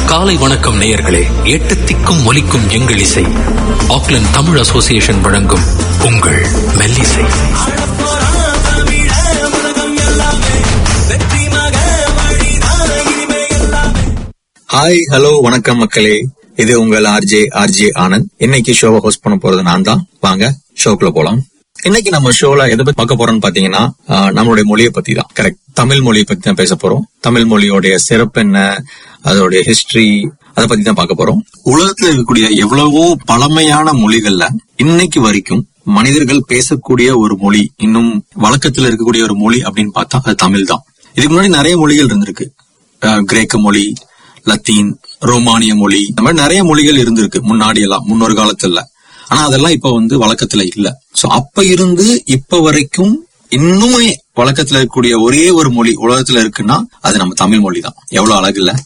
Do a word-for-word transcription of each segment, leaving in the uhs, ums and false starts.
காலை வணக்கம் நேயர்களே. எட்டு திக்கும் ஒலிக்கும் எங்கள் இசை. ஆக்லாந்து தமிழ் அசோசியேஷன் வழங்கும் உங்கள் மெல்லிசை. ஹாய், ஹலோ, வணக்கம் மக்களே. இது உங்கள் ஆர்ஜே ஆர்ஜே ஆனந்த். இன்னைக்கு ஷோவை ஹோஸ்ட் பண்ண போறது நான் தான். வாங்க ஷோக்குள்ள போலாம். இன்னைக்கு நம்ம ஷோல எதை பத்தி பார்க்க போறோம்னு பாத்தீங்கன்னா, நம்மளுடைய மொழியை பத்தி தான். கரெக்ட், தமிழ் மொழியை பத்தி தான் பேச போறோம். தமிழ் மொழியோடைய சிறப்பு என்ன, அதோடைய ஹிஸ்டரி, அதை பத்தி தான் பார்க்க போறோம். உலகத்துல இருக்கக்கூடிய எவ்வளவோ பழமையான மொழிகள்ல இன்னைக்கு வரைக்கும் மனிதர்கள் பேசக்கூடிய ஒரு மொழி, இன்னும் வழக்கத்துல இருக்கக்கூடிய ஒரு மொழி அப்படின்னு பார்த்தா அது தமிழ் தான். இதுக்கு முன்னாடி நிறைய மொழிகள் இருந்திருக்கு. கிரேக்க மொழி, லத்தீன், ரோமானிய மொழி, இந்த மாதிரி நிறைய மொழிகள் இருந்திருக்கு முன்னாடி எல்லாம், முன்னொரு காலத்துல. ஆனா அதெல்லாம் இப்ப வந்து வழக்கத்துல இல்ல. சோ அப்ப இருந்து இப்ப வரைக்கும் இன்னுமே வழக்கத்துல இருக்கக்கூடிய ஒரே ஒரு மொழி உலகத்துல இருக்குன்னா அது நம்ம தமிழ் மொழி தான். எவ்வளவு அழகு இல்ல?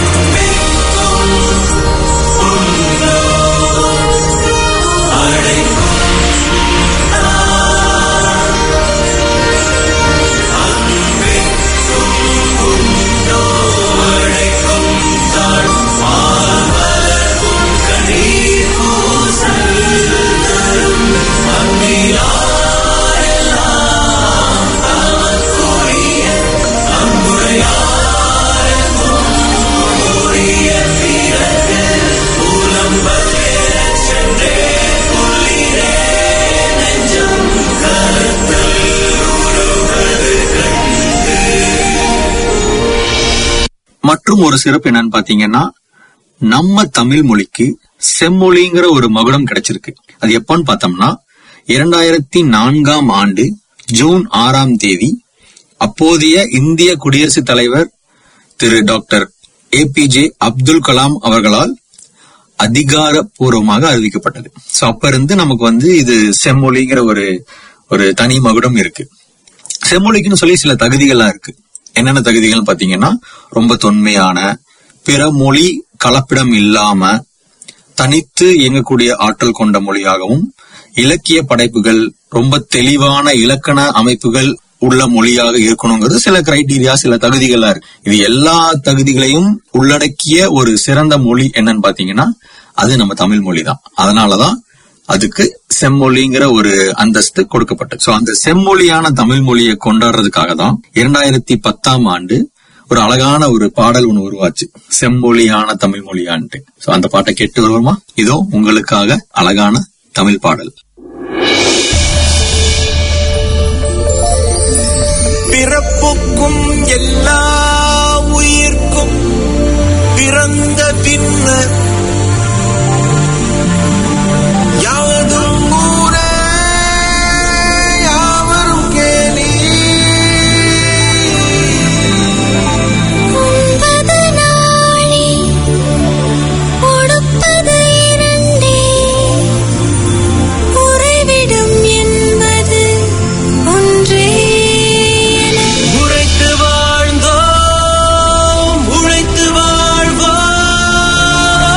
மற்றும் ஒரு சிறப்பு என்னன்னு பாத்தீங்கன்னா, நம்ம தமிழ் மொழிக்கு செம்மொழிங்கிற ஒரு மகுடம் கிடைச்சிருக்கு. அது எப்பன்னு பார்த்தோம்னா, இரண்டாயிரத்தி நான்காம் ஆண்டு ஜூன் ஆறாம் தேதி அப்போதைய இந்திய குடியரசுத் தலைவர் திரு doctor A P J Abdul Kalam அவர்களால் அதிகாரப்பூர்வமாக அறிவிக்கப்பட்டது. சோ அப்ப இருந்து நமக்கு வந்து இது செம்மொழிங்கிற ஒரு ஒரு தனி மகுடம் இருக்கு. செம்மொழிக்குன்னு சொல்லி சில தகுதிகள்லாம் இருக்கு. என்னென்ன தகுதிகள் பாத்தீங்கன்னா, ரொம்ப தொன்மையான, பிற மொழி கலப்பிடம் இல்லாம தனித்து இயங்கக்கூடிய ஆற்றல் கொண்ட மொழியாகவும், இலக்கிய படைப்புகள் ரொம்ப தெளிவான இலக்கண அமைப்புகள் உள்ள மொழியாக இருக்கணுங்கிறது சில கிரைட்டீரியா, சில தகுதிகளா இருக்கு. இது எல்லா தகுதிகளையும் உள்ளடக்கிய ஒரு சிறந்த மொழி என்னன்னு பாத்தீங்கன்னா அது நம்ம தமிழ் மொழி தான். அதனாலதான் அதுக்கு செம்மொழிங்கிற ஒரு அந்தஸ்து கொடுக்கப்பட்டது. சோ அந்த செம்மொழியான தமிழ் மொழியை கொண்டாடுறதுக்காக தான் இரண்டாயிரத்தி பத்தாம் ஆண்டு ஒரு அழகான ஒரு பாடல் ஒண்ணு உருவாச்சு, செம்மொழியான தமிழ் மொழியான்ட்டு. சோ அந்த பாட்டை கேட்டு வருவோமா? இதோ உங்களுக்காக அழகான தமிழ் பாடல். பிறப்புக்கும் எல்லா உயிர்க்கும் பிறந்த பின்னர் யாவதும் ஊரே யாவரும் கேலி. உண்பது நாளே கொடுப்பது இரண்டே, உறைவிடும் என்பது ஒன்றே. உழைத்து வாழ்ந்தோம், உழைத்து வாழ்வோம்,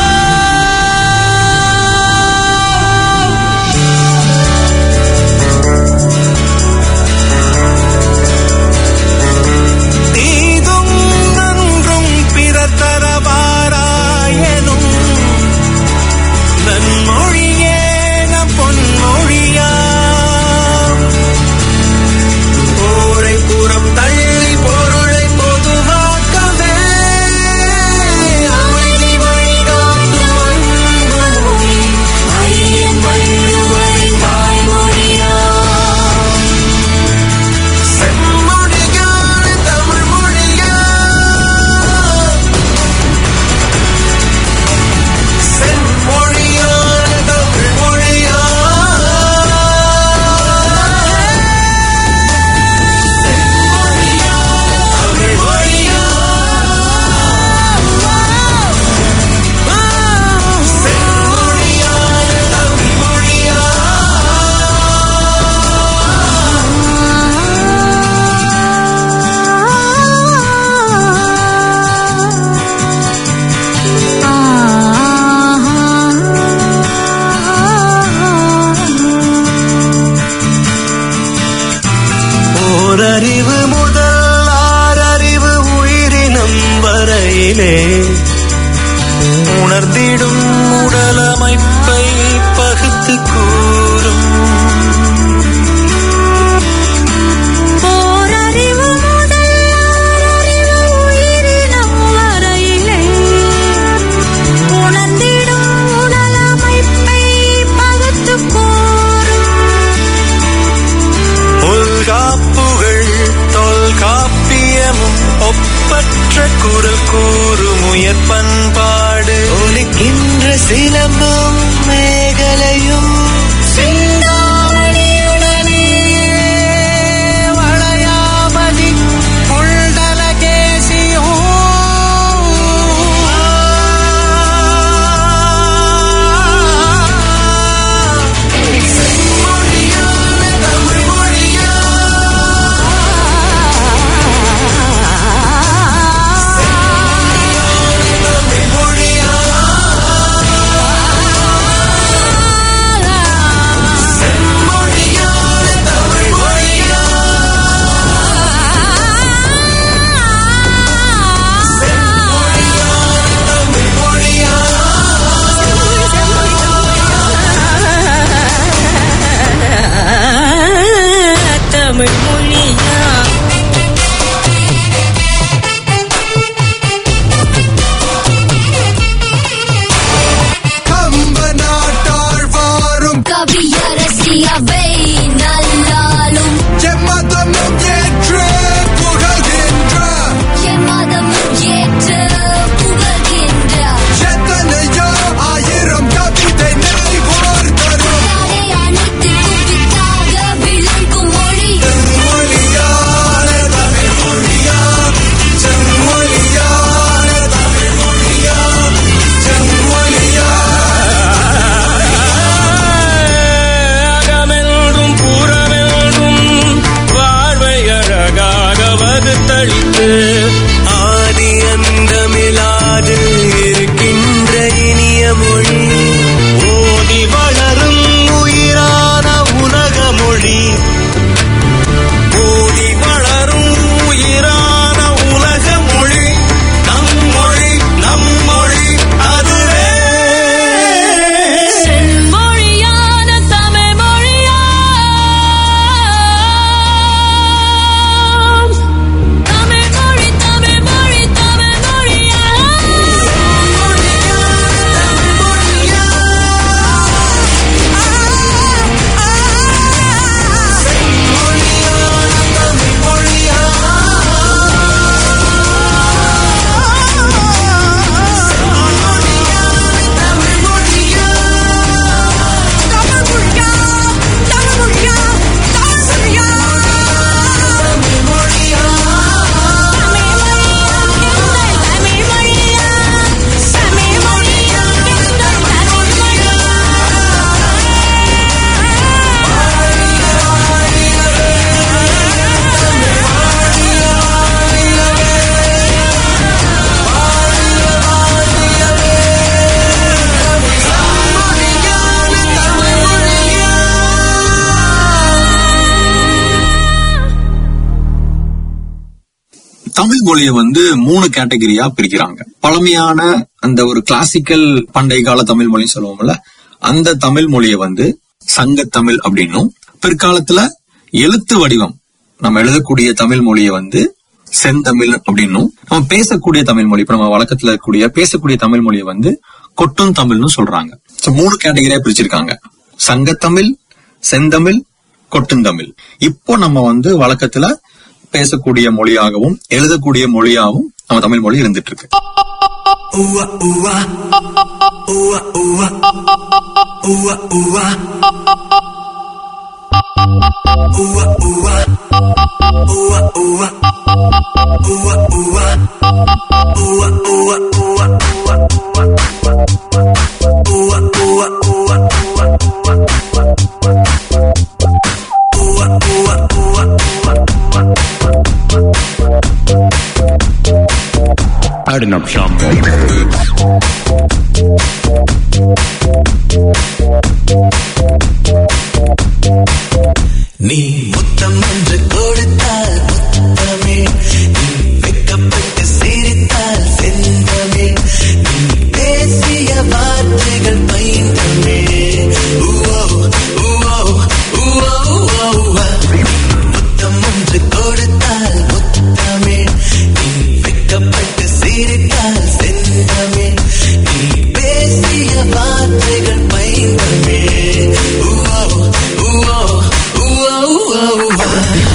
உயர் பண்பாடு ஒலிக்கின்ற சிலம்பும் மேகலையும் சிந்தாமணியுடனே வளையாமதி புல்தல கேசியும் ஆதி அந்தமிலாது இருக்கின்ற இனிய மொழி ஓடி வளரும் உயிரான உலக மொழி ஓடி வளரும் உயிரான உலக மொழி நம் மொழி நம் மொழி அதுவே செம்மொழியான தமிழ் மொழியா தமிழ் மொழியை வந்து மூணு கேட்டகரியா பிரிக்கிறாங்க. பழமையான அந்த ஒரு கிளாசிக்கல் பண்டைய கால தமிழ் மொழி சொல்லுவோம்ல, அந்த தமிழ் மொழியை வந்து சங்க தமிழ் அப்படின்னும், பிற்காலத்துல எழுத்து வடிவம் நம்ம எழுதக்கூடிய தமிழ் மொழியை வந்து செந்தமிழ் அப்படின்னும், நம்ம பேசக்கூடிய தமிழ் மொழி இப்ப நம்ம வழக்கத்துல இருக்கக்கூடிய பேசக்கூடிய தமிழ் மொழியை வந்து கொட்டும் தமிழ்னு சொல்றாங்க. மூணு கேட்டகரியா பிரிச்சிருக்காங்க, சங்கத்தமிழ், செந்தமிழ், கொட்டுந்தமிழ். இப்போ நம்ம வந்து வழக்கத்துல பேசக்கூடிய மொழியாகவும் எழுதக்கூடிய மொழியாகவும் நம்ம தமிழ் மொழி இருந்துட்டு இருக்கு. Arnab Shambo. நீ முத்தம் என்று கொடுத்தால் முத்தமே, நீ வெட்கப்பட்டு சிரித்தால் செந்தமே, நீ பேசிய வார்த்தைகள் பைந்தமே. முத்தம் என்று கொடுத்தால் முத்தமே, நீ வெட்கப்பட்டு சிரித்தால் செந்தமே, நீ பேசிய வார்த்தைகள் பைந்தமே.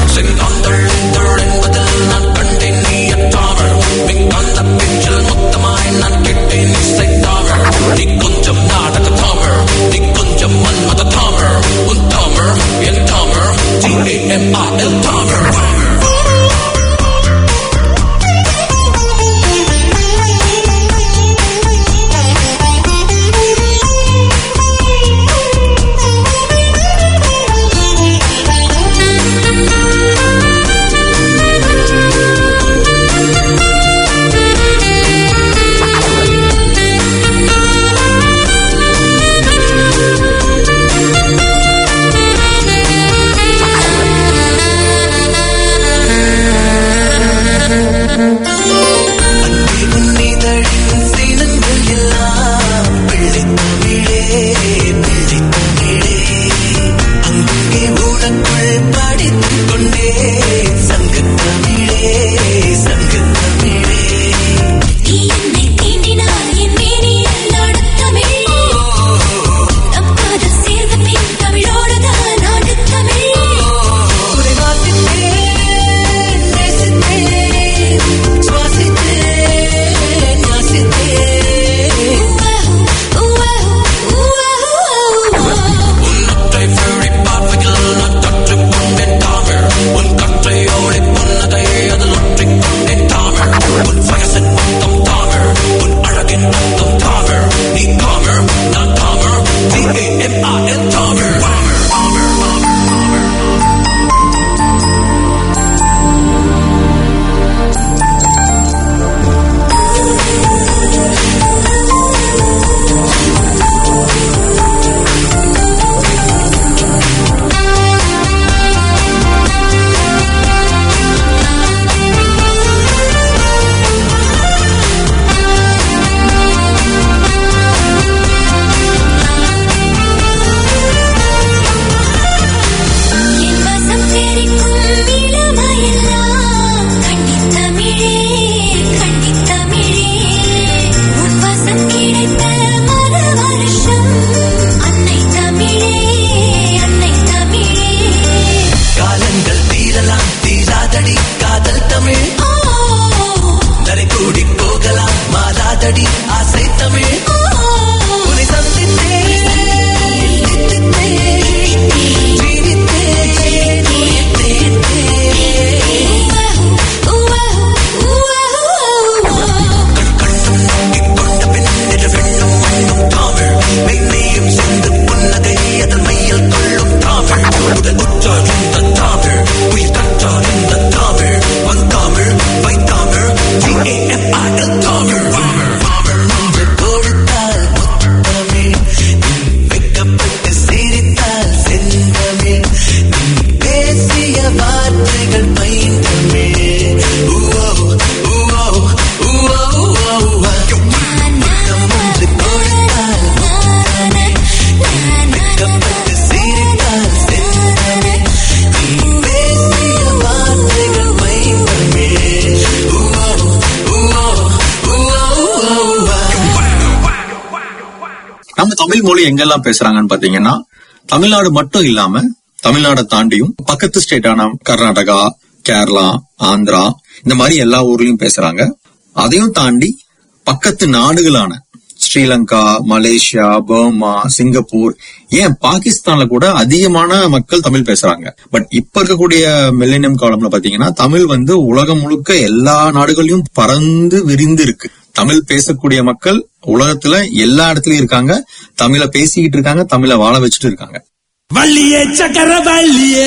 நம்ம தமிழ் மொழி எங்கெல்லாம் பேசுறாங்கன்னு பாத்தீங்கன்னா, தமிழ்நாடு மட்டும் இல்லாம தமிழ்நாடை தாண்டியும் பக்கத்து ஸ்டேட்டான கர்நாடகா, கேரளா, ஆந்திரா இந்த மாதிரி எல்லா ஊர்லயும் பேசுறாங்க. அதையும் தாண்டி பக்கத்து நாடுகளான ஸ்ரீலங்கா, மலேசியா, பர்மா, சிங்கப்பூர், ஏன் பாகிஸ்தான்ல கூட அதிகமான மக்கள் தமிழ் பேசுறாங்க. பட் இப்ப இருக்கக்கூடிய மில்லேனியம் காலம்ல பாத்தீங்கன்னா தமிழ் வந்து உலகம் முழுக்க எல்லா நாடுகளையும் பறந்து விரிந்து இருக்கு. தமிழ் பேசக்கூடிய மக்கள் உலகத்துல எல்லா இடத்துலயும் இருக்காங்க, தமிழை பேசிக்கிட்டு இருக்காங்க, தமிழை வாழ வச்சுட்டு இருக்காங்க. வள்ளியே சக்கர வள்ளியே,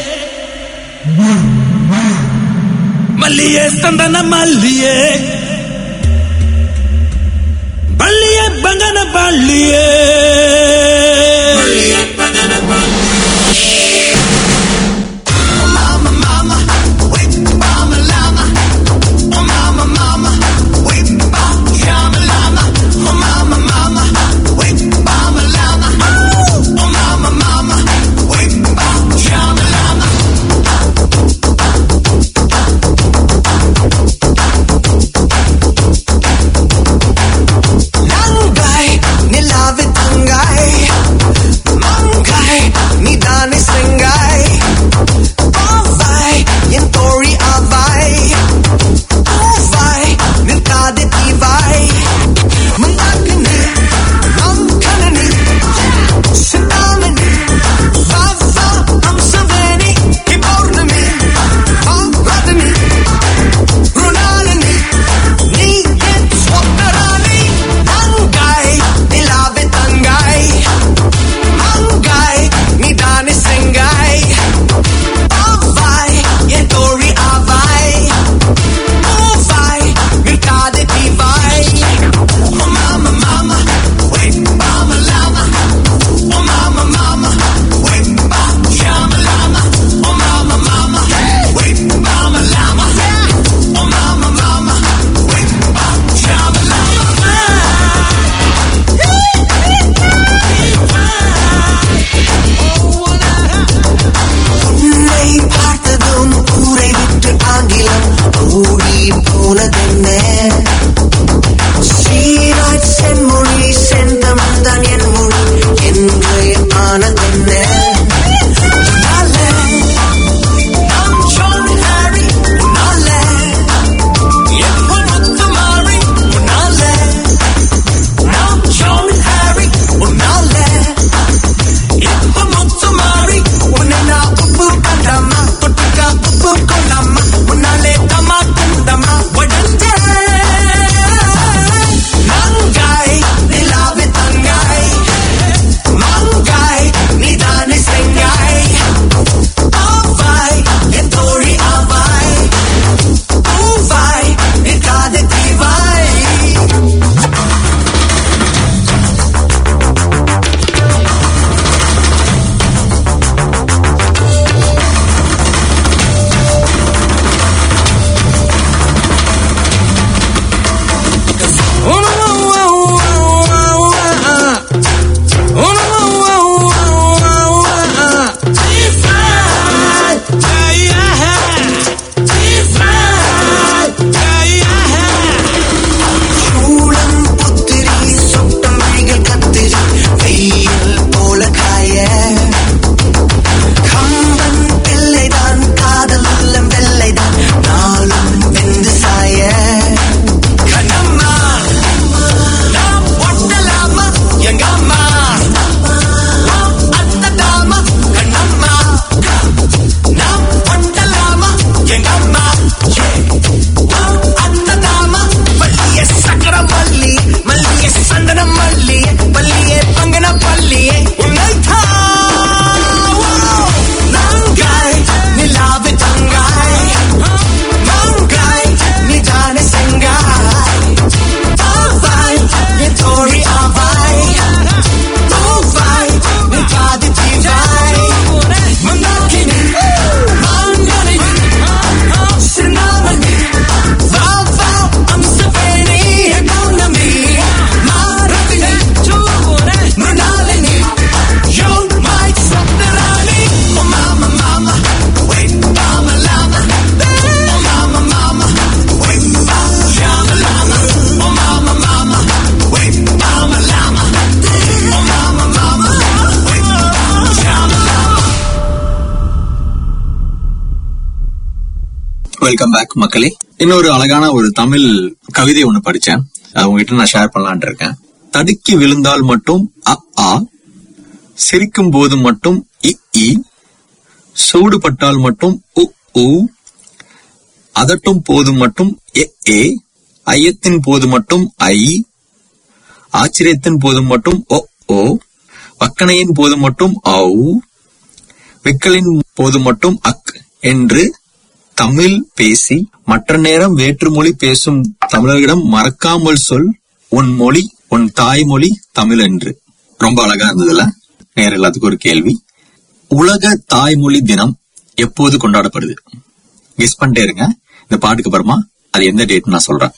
மல்லியே சந்தன மல்லியே, பள்ளியே பங்கன பள்ளியே, Nangai, nilavit angay. Welcome back மக்களே. இன்னொரு அழகான ஒரு தமிழ் கவிதை ஒண்ணு படிச்சேன், அது உங்ககிட்ட நான் ஷேர் பண்ணலான் இருக்கேன். தடுக்கி விழுந்தால் மட்டும் அ ஆ, சிரிக்கும் போது மட்டும் இ இ, சூடுபட்டால் மட்டும் உ உ, அதட்டும் போது மட்டும் எ ஏ, ஐயத்தின் போது மட்டும் ஐ, ஆச்சரியத்தின் போது மட்டும் ஒ ஓ, வக்கணையின் போது மட்டும் ஔ, விக்கலின் போது மட்டும் அக் என்று தமிழ் பேசி மற்ற நேரம் வேற்றுமொழி பேசும் தமிழர்களிடம் மறக்காமல் சொல் உன் மொழி, உன் தாய்மொழி தமிழ் என்று. ரொம்ப அழகா இருந்ததுல. நேரம் எல்லாத்துக்கும் ஒரு கேள்வி, உலக தாய்மொழி தினம் எப்போது கொண்டாடப்படுது? கெஸ் பண்ணிட்டே இருங்க. இந்த பாட்டுக்கு அப்புறமா அது எந்த டேட் நான் சொல்றேன்.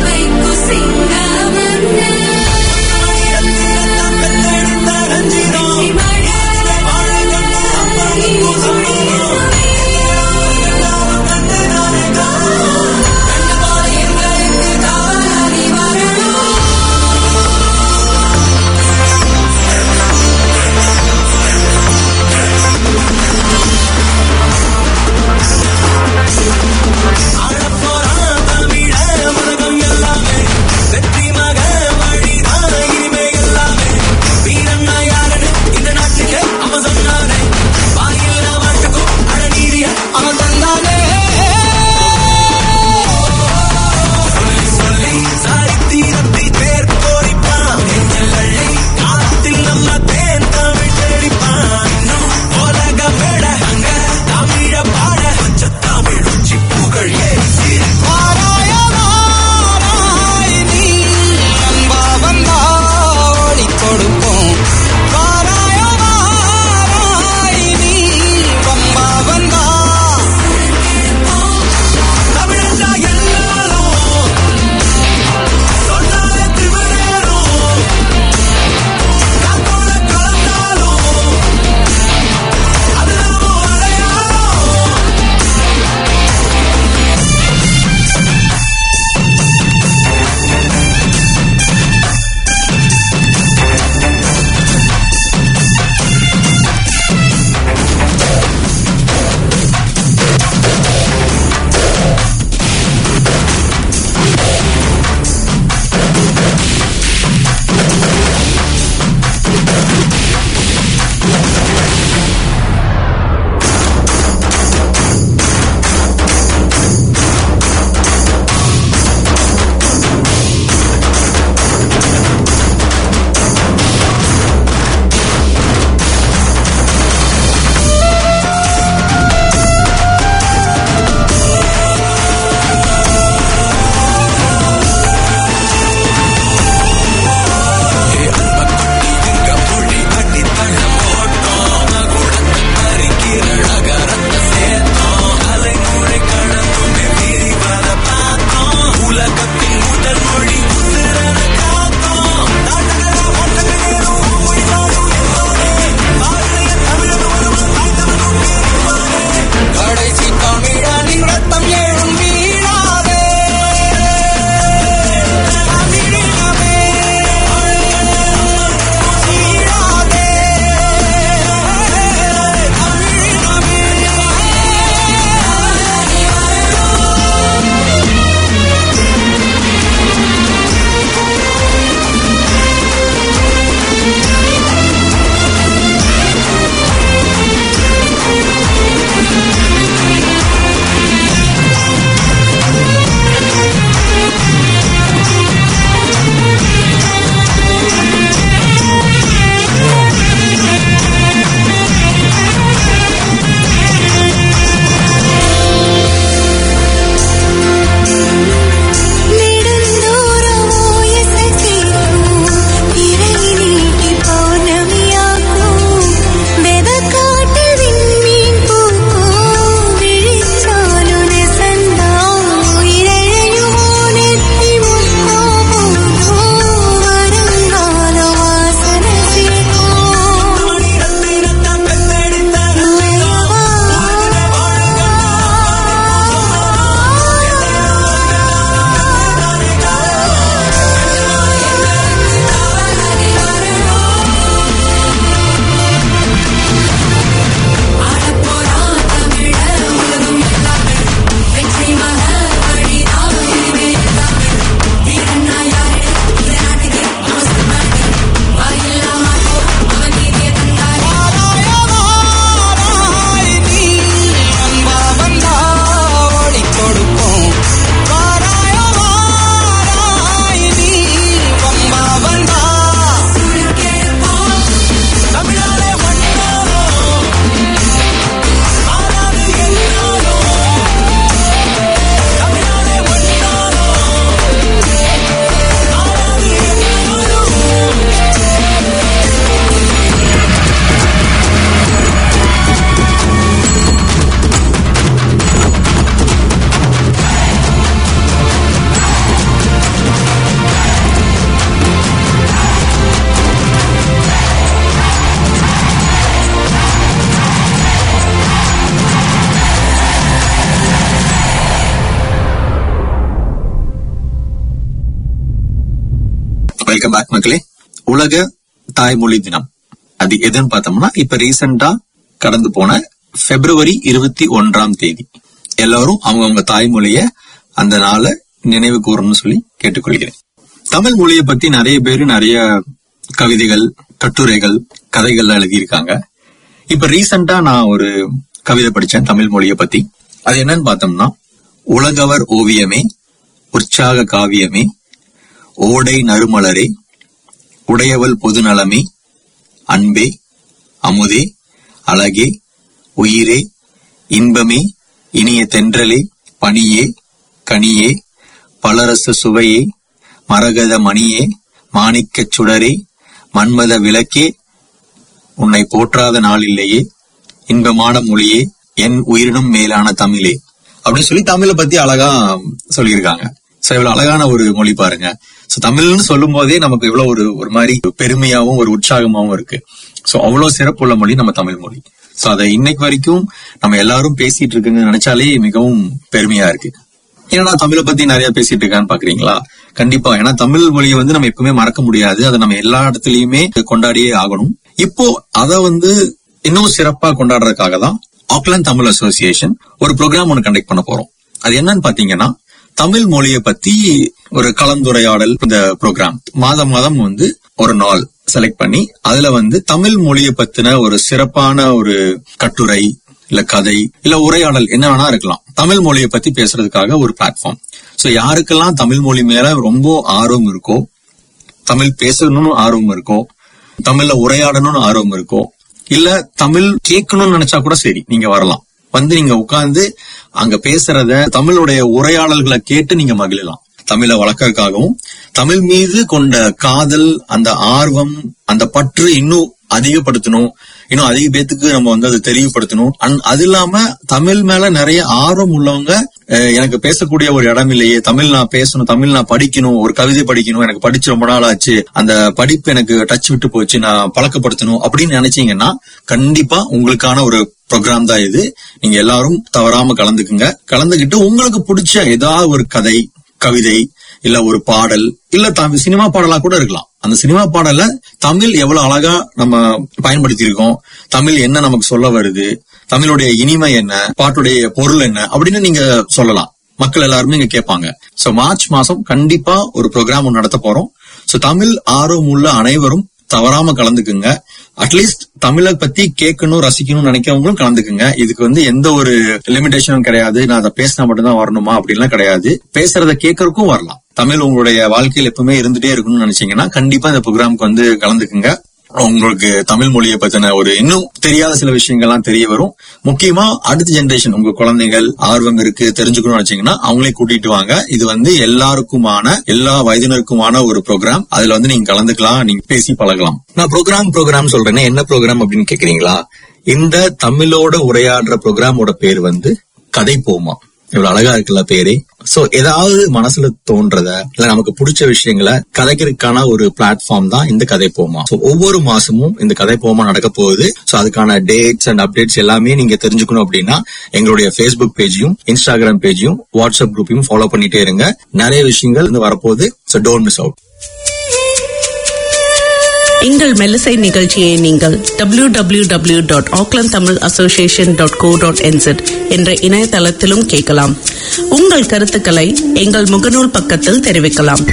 Run, வெல்கம் பேக் மக்களே. உலக தாய்மொழி தினம் அது எதுன்னு பார்த்தோம்னா இப்ப ரீசெண்டா கடந்து போன பிப்ரவரி இருபத்தி ஒன்றாம் தேதி எல்லாரும் அவங்கவுங்க தாய்மொழிய அந்த நாளை நினைவு கூறணும்னு சொல்லி கேட்டுக்கொள்கிறேன். தமிழ் மொழியை பத்தி நிறைய பேரு நிறைய கவிதைகள், கட்டுரைகள், கதைகள்லாம் எழுதியிருக்காங்க. இப்ப ரீசெண்டா நான் ஒரு கவிதை படிச்சேன் தமிழ் மொழியை பத்தி. அது என்னன்னு பார்த்தோம்னா, உலகவர் ஓவியமே, உற்சாக காவியமே, ஓடை நறுமலரே, உடையவள் பொதுநலமே, அன்பே, அமுதே, அழகே, உயிரே, இன்பமே, இனிய தென்றலே, பனியே, கனியே, பலரச சுவையே, மரகத மணியே, மாணிக்கச் சுடரே, மன்மத விளக்கே, உன்னை போற்றாத நாள் இல்லையே, இன்பமான மொழியே, என் உயிரினும் மேலான தமிழே அப்படின்னு சொல்லி தமிழை பத்தி அழகா சொல்லியிருக்காங்க. சோ இவ்வளவு அழகான ஒரு மொழி பாருங்க. சோ தமிழ்னு சொல்லும் போதே நமக்கு இவ்வளவு ஒரு ஒரு மாதிரி பெருமையாவும் ஒரு உற்சாகமாவும் இருக்கு. சோ அவ்வளவு சிறப்புள்ள மொழி நம்ம தமிழ் மொழி. சோ அதை இன்னைக்கு வரைக்கும் நம்ம எல்லாரும் பேசிட்டு இருக்குன்னு நினைச்சாலே மிகவும் பெருமையா இருக்கு. ஏன்னா தமிழை பத்தி நிறைய பேசிட்டு இருக்கான்னு பாக்குறீங்களா? கண்டிப்பா. ஏன்னா தமிழ் மொழியை வந்து நம்ம எப்பவுமே மறக்க முடியாது. அதை நம்ம எல்லா இடத்துலயுமே கொண்டாடியே ஆகணும். இப்போ அதை வந்து இன்னும் சிறப்பா கொண்டாடுறதுக்காக தான் ஆக்லாந்து தமிழ் அசோசியேஷன் ஒரு ப்ரோக்ராம் ஒன்று கண்டக்ட் பண்ண போறோம். அது என்னன்னு பாத்தீங்கன்னா, தமிழ் மொழியை பத்தி ஒரு கலந்துரையாடல். இந்த ப்ரோக்ராம் மாதம் மாதம் வந்து ஒரு நாள் செலக்ட் பண்ணி அதுல வந்து தமிழ் மொழியை பத்தின ஒரு சிறப்பான ஒரு கட்டுரை இல்ல கதை இல்ல உரையாடல் என்ன வேணா இருக்கலாம். தமிழ் மொழியை பத்தி பேசுறதுக்காக ஒரு பிளாட்ஃபார்ம். சோ யாருக்கெல்லாம் தமிழ் மொழி மேல ரொம்ப ஆர்வம் இருக்கோ, தமிழ் பேசணும்னு ஆர்வம் இருக்கோ, தமிழ்ல உரையாடணும்னு ஆர்வம் இருக்கோ, இல்ல தமிழ் கேட்கணும்னு நினைச்சா கூட சரி, நீங்க வரலாம். வந்து நீங்க உட்கார்ந்து அங்க பேசுறத, தமிழுடைய உரையாடல்களை கேட்டு நீங்க மகிழலாம். தமிழை வளர்க்கறதுக்காகவும் தமிழ் மீது கொண்ட காதல், அந்த ஆர்வம், அந்த பற்று இன்னும் அதிகப்படுத்தணும், இன்னும் அதிக பேத்துக்கு நம்ம வந்து அதை தெளிவுபடுத்தணும். அது இல்லாம தமிழ் மேல நிறைய ஆர்வம் உள்ளவங்க, எனக்கு பேசக்கூடிய ஒரு இடம் இல்லையே, தமிழ் நான் பேசணும், தமிழ் நான் படிக்கணும், ஒரு கவிதை படிக்கணும், எனக்கு படிச்சு ரொம்ப நாள் ஆச்சு, அந்த படிப்பு எனக்கு டச் விட்டு போச்சு, நான் பழக்கப்படுத்தணும் அப்படின்னு நினைச்சீங்கன்னா கண்டிப்பா உங்களுக்கான ஒரு ப்ரோக்ராம் தான் இது. நீங்க எல்லாரும் தவறாம கலந்துக்குங்க. கலந்துகிட்டு உங்களுக்கு பிடிச்ச ஏதாவது ஒரு கதை, கவிதை இல்ல ஒரு பாடல் இல்ல தமிழ் சினிமா பாடலா கூட இருக்கலாம். அந்த சினிமா பாடல தமிழ் எவ்வளவு அழகா நம்ம பயன்படுத்தி இருக்கோம், தமிழ் என்ன நமக்கு சொல்ல வருது, தமிழுடைய இனிமை என்ன, பாட்டுடைய பொருள் என்ன அப்படின்னு நீங்க சொல்லலாம். மக்கள் எல்லாருமே இங்க கேட்பாங்க. சோ மார்ச் மாசம் கண்டிப்பா ஒரு ப்ரோக்ராம் நடத்த போறோம். சோ தமிழ் ஆர்வம் உள்ள அனைவரும் தவறாம கலந்துக்குங்க. அட்லீஸ்ட் தமிழை பத்தி கேட்கணும், ரசிக்கணும்னு நினைக்கிறவங்களும் கலந்துக்குங்க. இதுக்கு வந்து எந்த ஒரு லிமிடேஷனும் கிடையாது. நான் அதை பேசினா மட்டும்தான் வரணுமா அப்படின்லாம் கிடையாது. பேசுறத கேட்கறதுக்கும் வரலாம். தமிழ் உங்களுடைய வாழ்க்கையில் எப்பவுமே இருந்துட்டே இருக்கணும்னு நினைச்சீங்கன்னா கண்டிப்பா இந்த ப்ரோக்ராமுக்கு வந்து கலந்துக்குங்க. உங்களுக்கு தமிழ் மொழியை பத்தின ஒரு இன்னும் தெரியாத சில விஷயங்கள்லாம் தெரிய வரும். முக்கியமா அடுத்த ஜெனரேஷன், உங்க குழந்தைகள் ஆர்வம் இருக்கு தெரிஞ்சுக்கணும்னு நினைச்சீங்கன்னா அவங்களே கூட்டிட்டு வாங்க. இது வந்து எல்லாருக்குமான, எல்லா வயதினருக்குமான ஒரு ப்ரோக்ராம். அதுல வந்து நீங்க கலந்துக்கலாம், நீங்க பேசி பழகலாம். நான் ப்ரோக்ராம் ப்ரோக்ராம் சொல்றேன்னா என்ன ப்ரோக்ராம் அப்படின்னு கேக்குறீங்களா? இந்த தமிழோட உரையாடுற ப்ரோக்ராமோட பேர் வந்து கதை போமா. இவ்வளவு அழகா இருக்குல்ல பேரு. சோ ஏதாவது மனசுல தோன்றத இல்ல நமக்கு பிடிச்ச விஷயங்களை கதைக்கிறதுக்கான ஒரு பிளாட்ஃபார்ம் தான் இந்த கதை போமா. சோ ஒவ்வொரு மாசமும் இந்த கதை போமா நடக்க போகுது. சோ அதுக்கான டேட்ஸ் அண்ட் அப்டேட்ஸ் எல்லாமே நீங்க தெரிஞ்சுக்கணும் அப்படின்னா எங்களுடைய Facebook பேஜையும் இன்ஸ்டாகிராம் பேஜையும் வாட்ஸ்அப் குரூப்பையும் ஃபாலோ பண்ணிட்டே இருங்க. நிறைய விஷயங்கள் வந்து வரப்போகுது. So don't miss out. எங்கள் மெல்லிசை நிகழ்ச்சியை நீங்கள் W W W dot Auckland Tamil association dot co dot N Z என்ற இணையதளத்திலும் கேட்கலாம். உங்கள் கருத்துக்களை எங்கள் முகநூல் பக்கத்தில் தெரிவிக்கலாம்.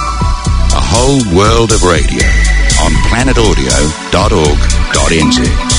A whole world of radio on planet audio dot org dot n z.